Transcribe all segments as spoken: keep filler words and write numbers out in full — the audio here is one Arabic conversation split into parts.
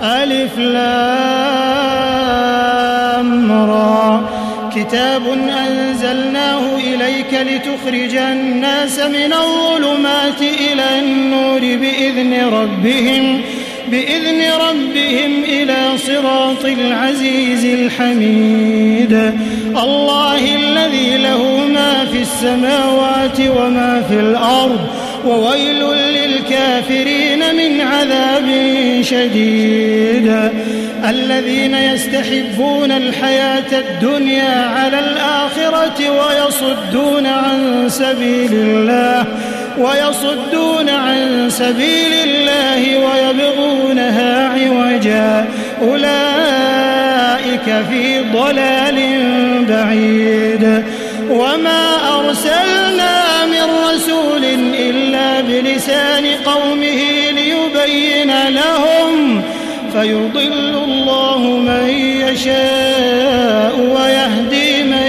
ألف لام را كتاب أنزلناه إليك لتخرج الناس من الظلمات إلى النور بإذن ربهم بإذن ربهم إلى صراط العزيز الحميد الله الذي له ما في السماوات وما في الأرض وويل للكافرين من عذاب شديد الذين يستحبون الحياة الدنيا على الآخرة ويصدون عن سبيل الله ويصدون عن سبيل الله ويبغونها عوجا أولئك في ضلال بعيد وما أرسلنا من رسول إلا بلسان قومه ليبين لهم فيضل الله من يشاء ويهدي من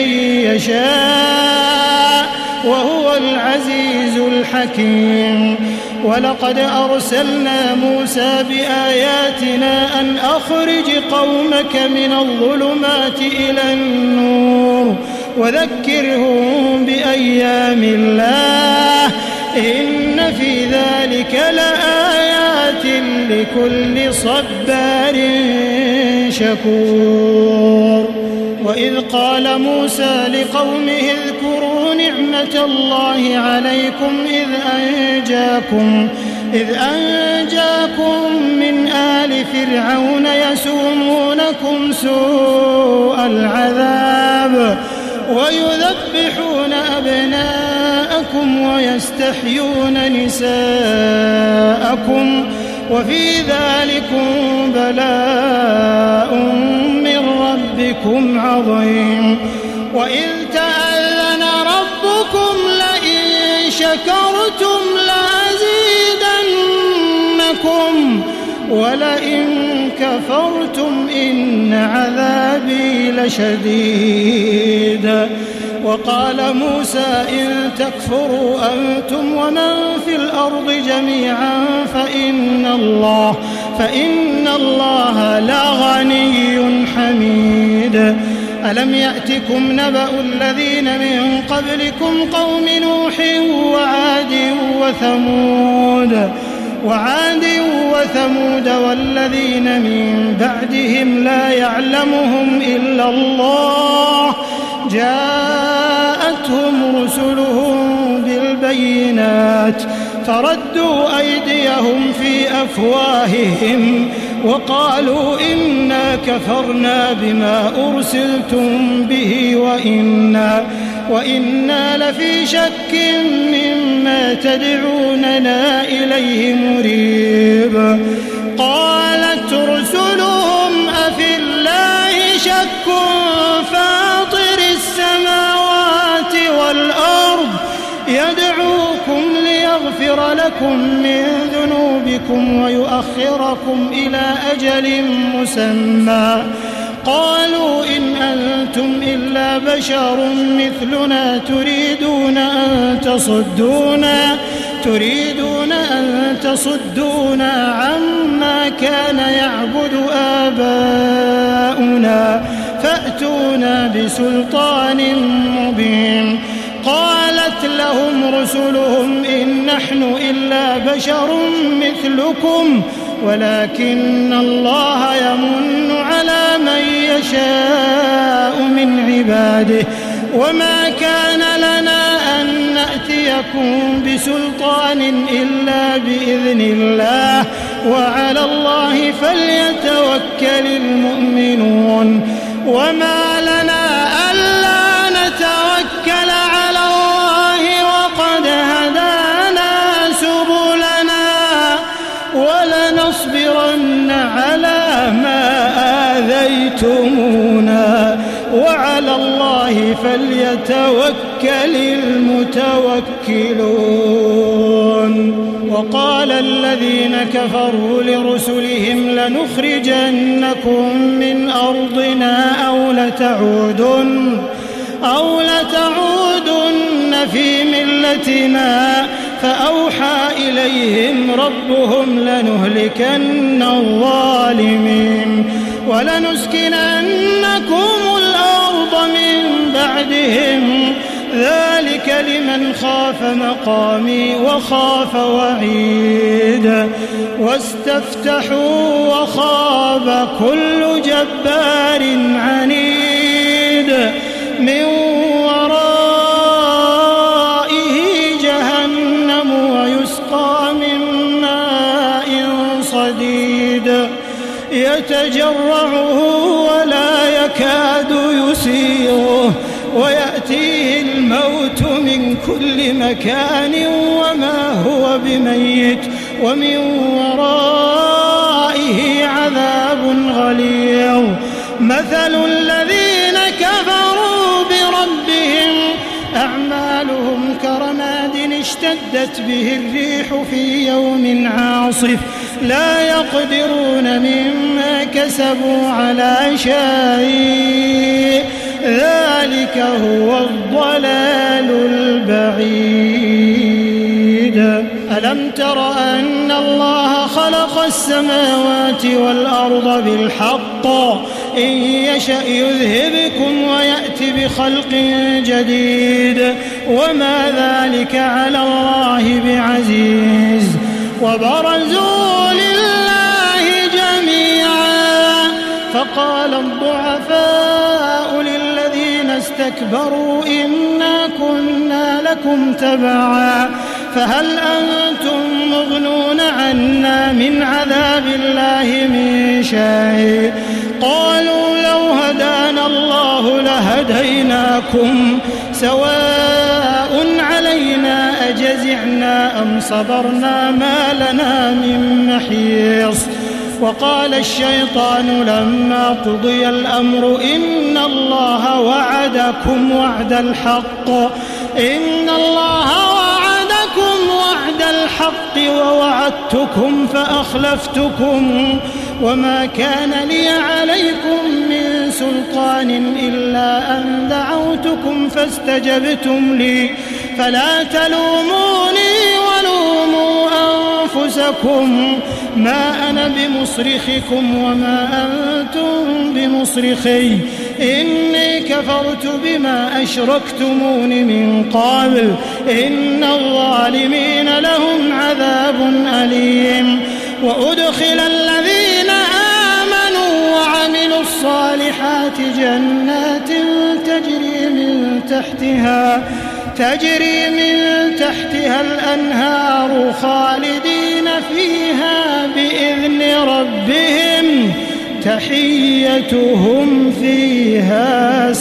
يشاء وهو العزيز الحكيم ولقد أرسلنا موسى بآياتنا أن أخرج قومك من الظلمات إلى النور وذكرهم بأيام الله إن في ذلك لآيات لكل صبار شكور وإذ قال موسى لقومه اذكروا نعمة الله عليكم إذ أنجاكم إذ أنجاكم من آل فرعون يسومونكم سوء العذاب ويذبحون أبناءكم ويستحيون نساءكم وفي ذلكم بلاء من ربكم عظيم وإذ تأذن ربكم لئن شكرتم لأزيدنكم ولئن كفرتم إن عذابي لشديد وقال موسى إن تكفروا أنتم ومن في الأرض جميعا فإن الله فإن الله لغني حميد ألم يأتكم نبأ الذين من قبلكم قوم نوح وعاد وثمود وعاد وثمود والذين من بعدهم لا يعلمهم إلا الله جاءتهم رسلهم بالبينات فردوا أيديهم في أفواههم وقالوا إنا كفرنا بما أرسلتم به وإنا, وإنا لفي شك مما تدعوننا إليه مريب قالت رسلهم أفي الله شك فاطر السماوات والأرض يدعوكم ليغفر لكم من ذنوبكم ويؤخركم إلى أجل مسمى قالوا إن أنتم إلا بشر مثلنا تريدون أن تصدونا تريدون أن تصدونا عما كان يعبد آباؤنا فأتونا بسلطان مبين قالت لهم رسلهم إن نحن إلا بشر مثلكم ولكن الله يمن على من يشاء من عباده وما كان لنا أن نأتيكم بسلطان إلا بإذن الله وعلى الله فليتوكل المؤمنون وما لنا ألا نتوكل على الله وقد هدانا سبلنا ولنصبرن على ما آذيتمونا وعلى الله فليتوكل المتوكلون وقال الذين كفروا لرسلهم لنخرجنكم من أرضنا أو لتعودن أو لتعودن في ملتنا فأوحى إليهم ربهم لنهلكن الظالمين ولنسكننكم الأرض من بعدهم ذلك لمن خاف مقامي وخاف وعيد واستفتحوا وخاب كل جبار عنيد من ورائه جهنم ويسقى من ماء صديد يتجرعه ولا يكاد يسيغه ويأتيه الموت من كل مكان وما هو بميت ومن ورائه عذاب غليظ مثل الذين كفروا بربهم أعمالهم كرماد اشتدت به الريح في يوم عاصف لا يقدرون مما كسبوا على شيء ذلك هو الضلال البعيد ألم تر أن الله خلق السماوات والأرض بالحق إن يشأ يذهبكم ويأتي بخلق جديد وما ذلك على الله بعزيز وبرزوا لله جميعا فقال الضعفاء للذين استكبروا إنا كنا لكم تبعا فهل أنتم مغنون عنا من عذاب الله من شيء قالوا لو هدانا الله لهديناكم سواء علينا أجزعنا أم صبرنا ما لنا من محيص وقال الشيطان لما قضي الأمر إن الله وعدكم وعد الحق إن الله وعدكم وعد الحق ووعدتكم فأخلفتكم وما كان لي عليكم من سلطان إلا أن دعوتكم فاستجبتم لي فلا تلوموني ولوموا أنفسكم ما أنا بمصرخكم وما أنتم بمصرخي إني كفرت بما أشركتمون من قبل إن الظالمين لهم عذاب أليم وأدخل الذين آمنوا وعملوا الصالحات جنات تجري من تحتها تجري من تحتها الأنهار خالدين فيها بإذن ربهم تحيتهم فيها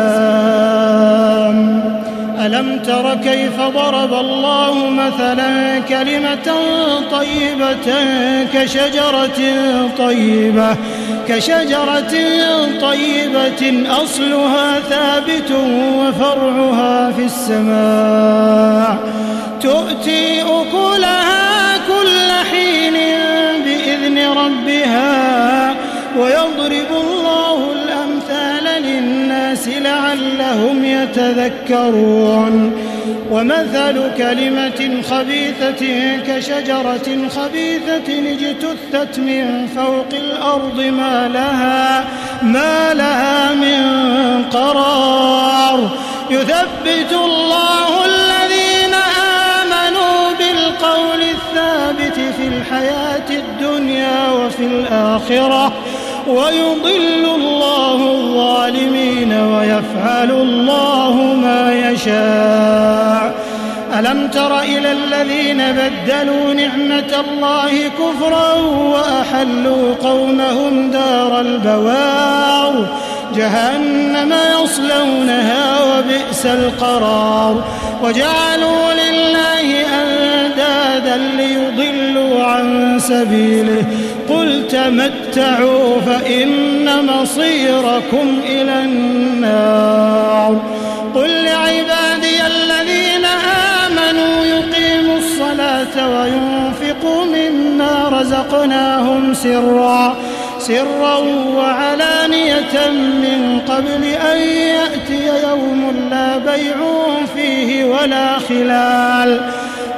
سلام ألم تر كيف ضرب الله مثلا كلمة طيبة كشجرة طيبة كشجرة طيبة أصلها ثابت وفرعها في السماء تؤتي أكلها كل حين بإذن ربها ويضرب الله الأمثال للناس لعلهم يتذكرون ومثل كلمة خبيثة كشجرة خبيثة اجتثت من فوق الأرض ما لها ما لها من قرار يثبت الله الذين آمنوا بالقول الثابت في الحياة الدنيا وفي الآخرة ويضل الله الظالمين ويفعل الله ما يشاء ألم تر إلى الذين بدلوا نعمة الله كفرا وأحلوا قومهم دار البوار جهنم يصلونها وبئس القرار وجعلوا لله أندادا ليضلوا عن سبيله قل تمتعوا فإن مصيركم إلى النار قل لعبادي الذين آمنوا يقيموا الصلاة وينفقوا مما رزقناهم سرا سرا وعلانية من قبل أن يأتي يوم لا بيع فيه ولا خلال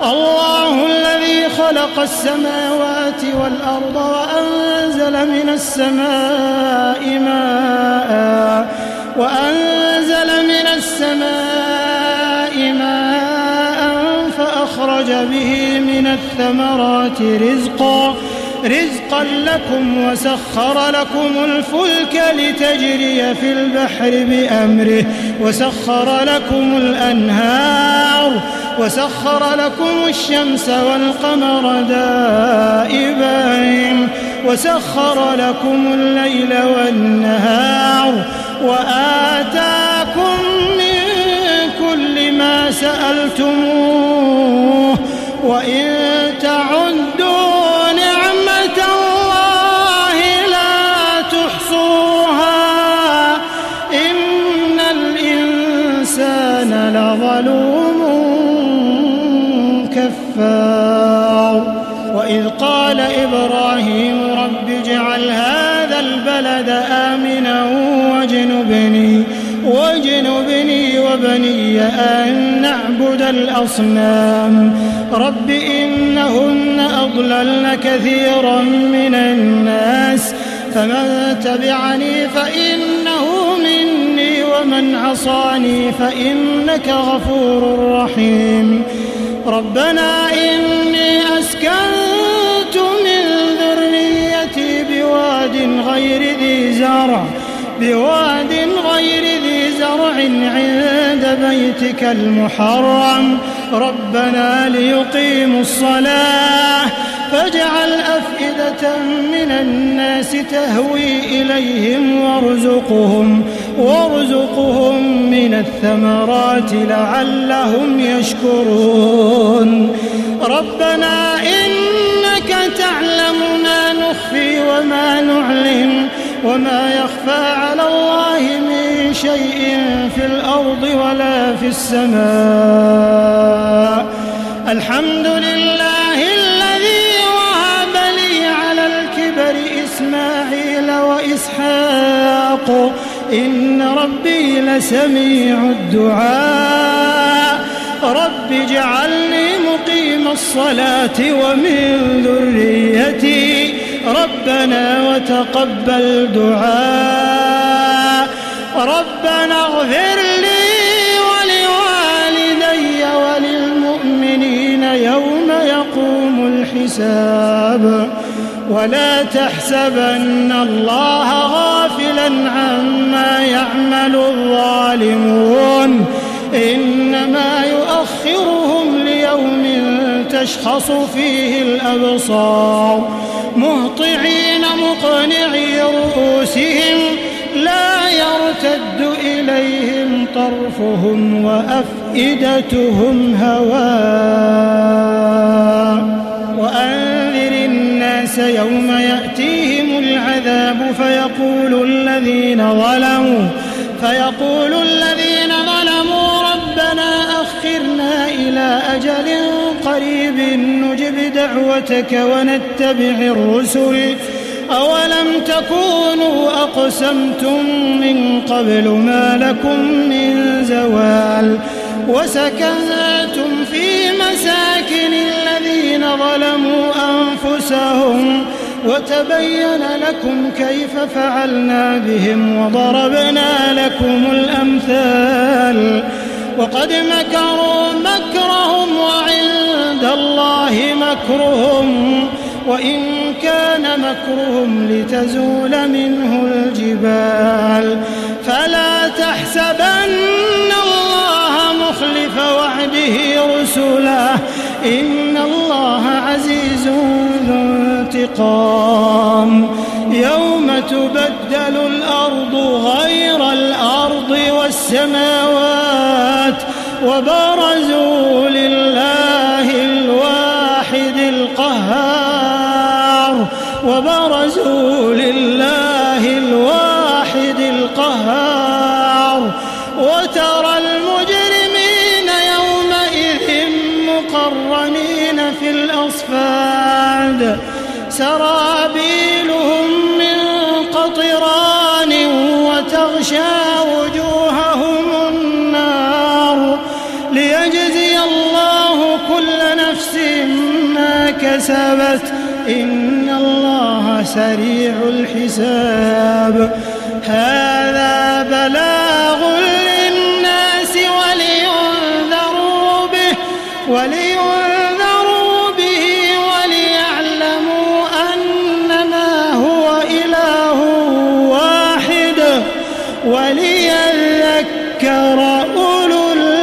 الله الذي خلق السماوات والأرض وأنزل من السماء ماء وأنزل من السماء ماء فأخرج به من الثمرات رزقا رزقا لكم وسخر لكم الفلك لتجري في البحر بأمره وسخر لكم الأنهار وسخر لكم الشمس والقمر دائبين وسخر لكم الليل والنهار وآتاكم من كل ما سألتموه وإن تعدوا نعمة الله لا تحصوها إن الإنسان لظلوم كفار وإذ قال إبراهيم رب اجعل هذا البلد آمنا واجنبني واجنبني وبني أن نعبد الأصنام رب إنهن أضللن كثيرا من الناس فمن تبعني فإنه مني ومن عصاني فإنك غفور رحيم ربنا إني أسكنت من ذريتي بواد غير ذي زرع بواد غير ذي زرع عند بيتك المحرم ربنا ليقيموا الصلاة فاجعل أفئدة من الناس تهوي إليهم وارزقهم وارزقهم من الثمرات لعلهم يشكرون ربنا إنك تعلم ما نخفي وما نعلن وما يخفى على الله من شيء في الأرض ولا في السماء الحمد لله الذي وهب لي على الكبر إسماعيل وإسحاق إن ربي لسميع الدعاء رب اجعلني مقيم الصلاة ومن ذريتي ربنا وتقبل دعاء ربنا اغفر لي ولوالدي وللمؤمنين يوم يقوم الحساب ولا تحسبن الله غافلا عما يعمل الظالمون إنما يؤخرهم ليوم تشخص فيه الأبصار مهطعين مقنعي رؤوسهم لا يرتد إليهم طرفهم وأفئدتهم هواء وأنذر الناس يوم يأتيهم العذاب فيقول الذين ظلموا فيقول الذين ظلموا ربنا أخرنا إلى أجل قريب نجب دعوتك ونتبع الرسل أولم تكونوا أقسمتم من قبل ما لكم من زوال وسكنتم في مساكن الذين ظلموا أنفسهم وتبين لكم كيف فعلنا بهم وضربنا لكم الأمثال وقد مكروا مكرهم وعند الله مكرهم وإن كان مكرهم لتزول منه الجبال فلا تحسبن الله مخلف وعده رسله إن الله عزيز ذو انتقام يوم تبدل الأرض غير الأرض والسماوات وبرزوا لله الواحد القهار وبرزوا لله الواحد القهار وترى المجرمين يومئذ مقرنين في الأصفاد سرابيلهم من قطران وتغشى وجوههم النار ليجزي الله كل نفس كسبت إن الله سريع الحساب. هذا بلاغ للناس ولينذروا به ولينذروا به وليعلموا أنما هو إله واحد وليذكر أولو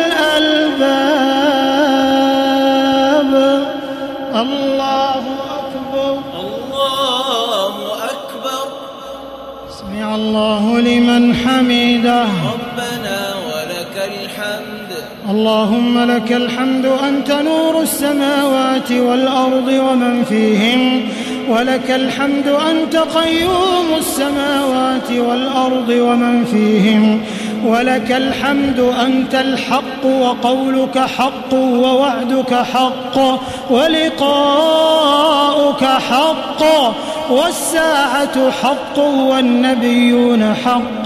الألباب. الله أكبر الله أكبر. سمع الله لمن حمده. ربنا ولك الحمد. اللهم لك الحمد أنت نور السماوات والأرض ومن فيهن، ولك الحمد أنت قيوم السماوات والأرض ومن فيهن، ولك الحمد أنت الحق وقولك حق ووعدك حق ولقاؤك حق والساعة حق والنبيون حق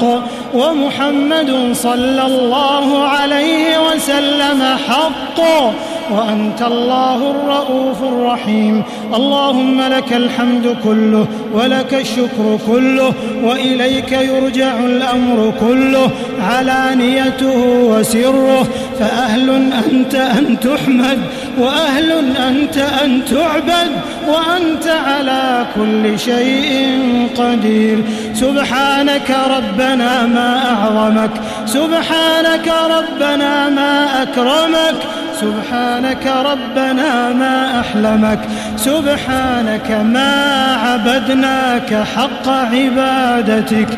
ومحمد صلى الله عليه وسلم حق وأنت الله الرؤوف الرحيم. اللهم لك الحمد كله ولك الشكر كله وإليك يرجع الأمر كله علانيته وسره، فأهل أنت أن تحمد وأهل أنت أن تعبد وأنت على كل شيء قدير. سبحانك ربنا ما أعظمك، سبحانك ربنا ما أكرمك، سبحانك ربنا ما أحلمك، سبحانك ما عبدناك حق عبادتك.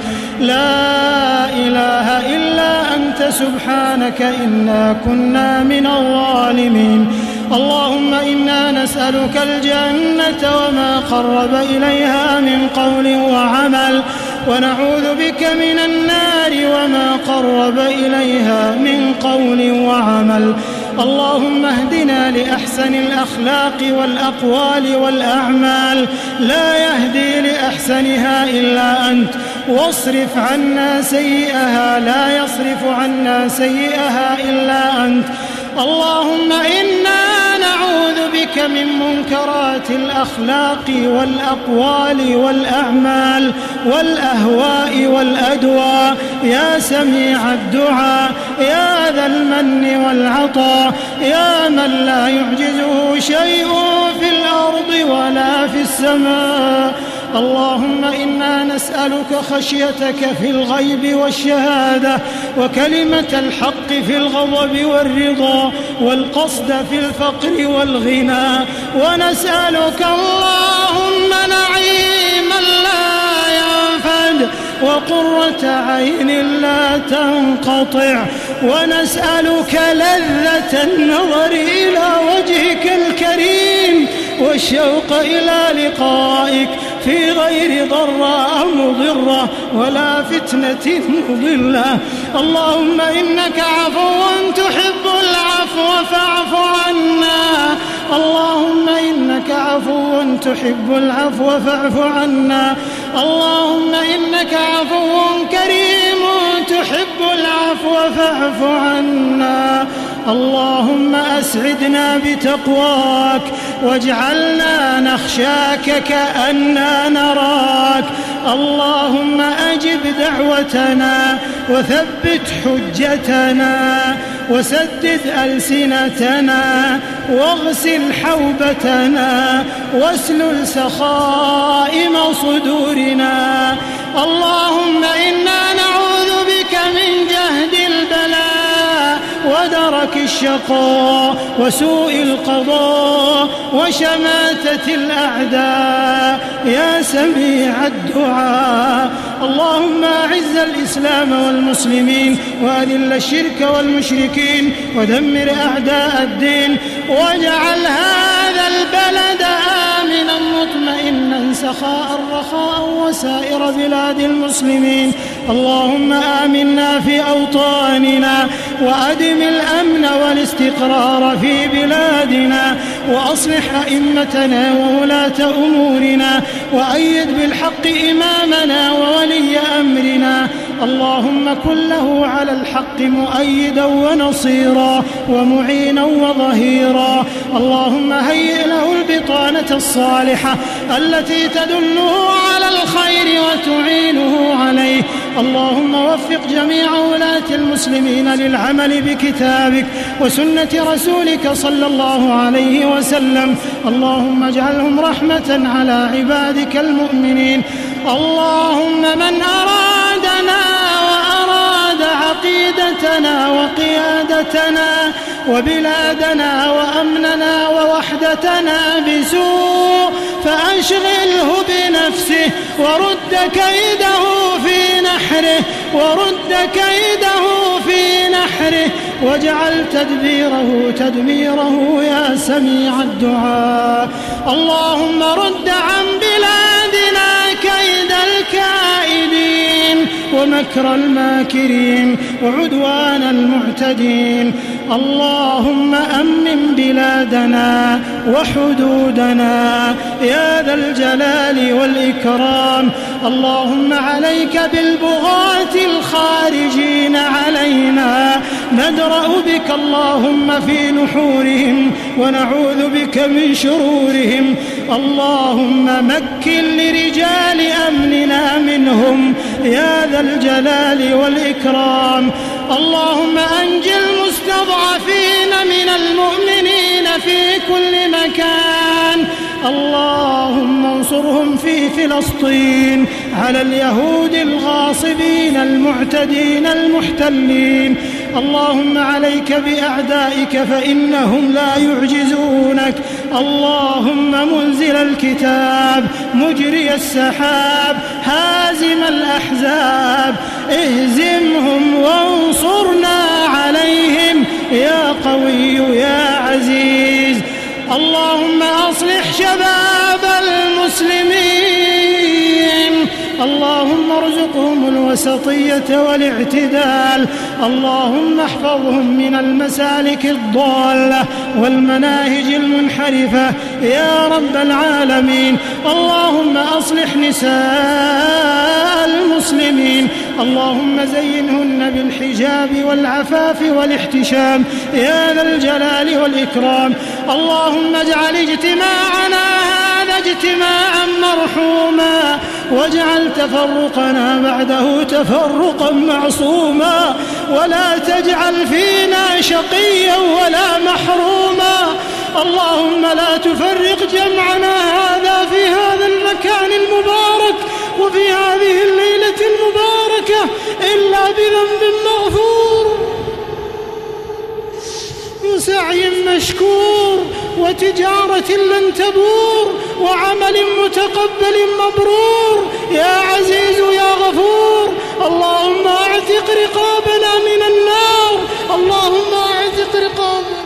لا إله إلا أنت سبحانك إنا كنا من الظالمين. اللهم إنا نسألك الجنة وما قرب إليها من قول وعمل، ونعوذ بك من النار وما قرب إليها من قول وعمل. اللهم اهدنا لأحسن الأخلاق والأقوال والأعمال، لا يهدي لأحسنها إلا أنت، واصرف عنا سيئها، لا يصرف عنا سيئها إلا أنت. اللهم إنا نعوذ بك من منكرات الأخلاق والأقوال والأعمال والأهواء والأدواء، يا سميع الدعاء، يا ذا المن والعطاء، يا من لا يعجزه شيء في الأرض ولا في السماء. اللهم إنا نسألك خشيتك في الغيب والشهادة، وكلمة الحق في الغضب والرضا، والقصد في الفقر والغنى، ونسألك اللهم نعيما لا ينفد وقرة عين لا تنقطع، ونسألك لذة النظر إلى وجهك الكريم والشوق إلى لقائك في غير ضراء مضرة ولا فتنة مضلة. اللهم إنك عفو تحب العفو فاعف عنا. اللهم إنك عفو تحب العفو فاعف عنا. اللهم إنك عفو كريم تحب العفو فاعف عنا. اللهم أسعدنا بتقواك واجعلنا نخشاك كأننا نراك. اللهم أجب دعوتنا وثبت حجتنا وسدد ألسنتنا واغسل حوبتنا واسلل سخائم صدورنا. اللهم إنا نعوذ بك من جهد البلاء ودرك الشقاء وسوء القضاء وشماتة الأعداء، يا سميع الدعاء. اللهم أعز الإسلام والمسلمين وأذل الشرك والمشركين ودمر أعداء الدين، واجعل هذا البلد آمنا مطمئنا سخاء رخاء وسائر بلاد المسلمين. اللهم آمنا في أوطاننا وأدم الأمن والاستقرار في بلادنا، وأصلح أئمتنا وولاة أمورنا، وأيد بالحق إمامنا وولي أمرنا. اللهم كن له على الحق مؤيدا ونصيرا ومعينا وظهيرا. اللهم هيئ له البطانة الصالحة التي تدله على الخير وتعينه عليه. اللهم وفق جميع ولاة المسلمين للعمل بكتابك وسنة رسولك صلى الله عليه وسلم. اللهم اجعلهم رحمة على عبادك المؤمنين. اللهم من أرادنا وأراد عقيدتنا وقيادتنا وبلادنا وأمننا ووحدتنا بسوء فأشغله بنفسه ورد كيده في نحره ورد كيده في نحره واجعل تدبيره تدميره يا سميع الدعاء. اللهم رد عن بلادنا كيد الكائدين ومكر الماكرين وعدوان المعتدين. اللهم أمن بلادنا وحدودنا يا ذا الجلال والإكرام. اللهم عليك بالبغاة الخارجين علينا، ندرأ بك اللهم في نحورهم ونعوذ بك من شرورهم. اللهم مكن لرجال أمننا منهم يا ذا الجلال والإكرام. اللهم أنجِ المستضعفين من المؤمنين في كل مكان. اللهم انصرهم في فلسطين على اليهود الغاصبين المعتدين المحتلين. اللهم عليك بأعدائك فإنهم لا يعجزونك. اللهم منزل الكتاب مجري السحاب هازم الأحزاب اهزمهم وانصرنا عليهم يا قوي يا عزيز. اللهم أصلح شباب المسلمين. اللهم ارزقهم الوسطية والاعتدال. اللهم احفظهم من المسالك الضالة والمناهج المنحرفة يا رب العالمين. اللهم أصلح نساء المسلمين. اللهم زينهن بالحجاب والعفاف والاحتشام يا ذا الجلال والإكرام. اللهم اجعل اجتماعنا هذا اجتماعا مرحوما واجعل تفرقنا بعده تفرقا معصوما ولا تجعل فينا شقيا ولا محروما. اللهم لا تفرق جمعنا هذا في هذا المكان المبارك وفي هذه الليلة المباركة إلا بذنب مغفور وسعي مشكور وتجارة لن تبور وعمل متقبل مبرور يا عزيز يا غفور. اللهم اعتق رقابنا من النار. اللهم اعتق رقابنا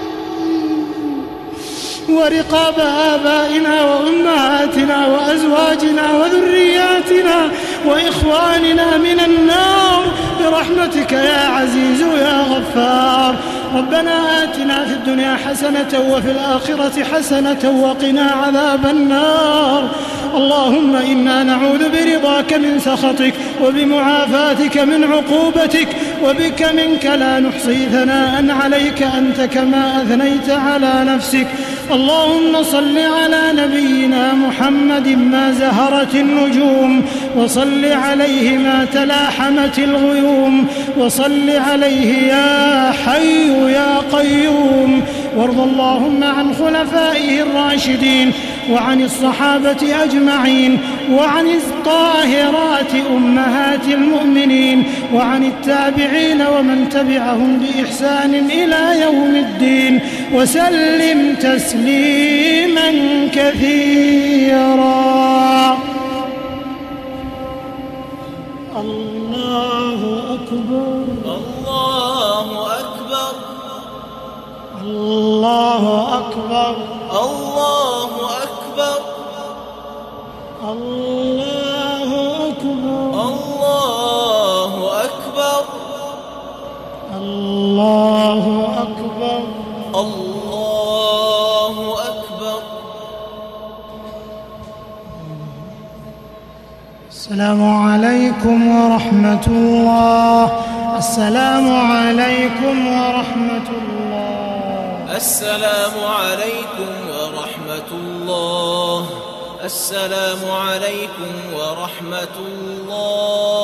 ورقاب آبائنا وأمهاتنا وأزواجنا وذرياتنا وإخواننا من النار برحمتك يا عزيز يا غفار. ربنا آتنا في الدنيا حسنة وفي الآخرة حسنة وقنا عذاب النار. اللهم إنا نعوذ برضاك من سخطك وبمعافاتك من عقوبتك وبك منك لا نحصي ثناء عليك أنت كما أثنيت على نفسك. اللهم صل على نبينا محمد ما زهرت النجوم وصل عليه ما تلاحمت الغيوم وصل عليه يا حي يا قيوم. وارض اللهم عن خلفائه الراشدين وعن الصحابة أجمعين وعن الطاهرات أمهات المؤمنين وعن التابعين ومن تبعهم بإحسان إلى يوم الدين وسلم تسليما كثيرا. الله أكبر الله أكبر الله أكبر الله أكبر الله أكبر الله أكبر الله أكبر الله أكبر. السلام عليكم ورحمة الله. السلام عليكم ورحمة الله. السلام عليكم ورحمة الله. السلام عليكم ورحمة الله.